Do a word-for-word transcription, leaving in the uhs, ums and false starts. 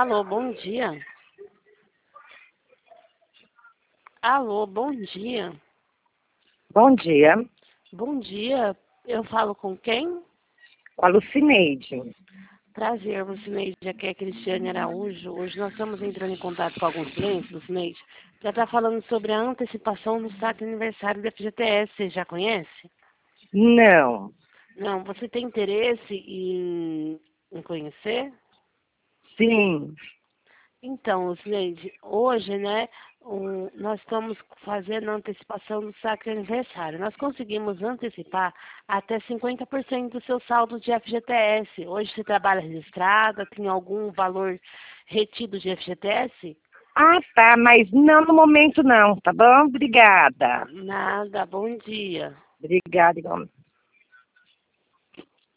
Alô, bom dia. Alô, bom dia. Bom dia, Bom dia. Eu falo com quem? com a Lucineide. Prazer, Lucineide. Aqui é a Cristiane Araújo. Hoje nós estamos entrando em contato com alguns clientes, Lucineide, para estar falando sobre a antecipação do saque aniversário da F G T S. Você já conhece? Não, Não, você tem interesse em, em conhecer? sim, Então, Lucineide, hoje, né, um, nós estamos fazendo a antecipação do saque de aniversário. Nós conseguimos antecipar até cinquenta por cento do seu saldo de F G T S. Hoje você trabalha registrada, tem algum valor retido de F G T S? Ah, tá, mas não no momento não, tá bom? Obrigada. Nada, bom dia. Obrigada, igualmente.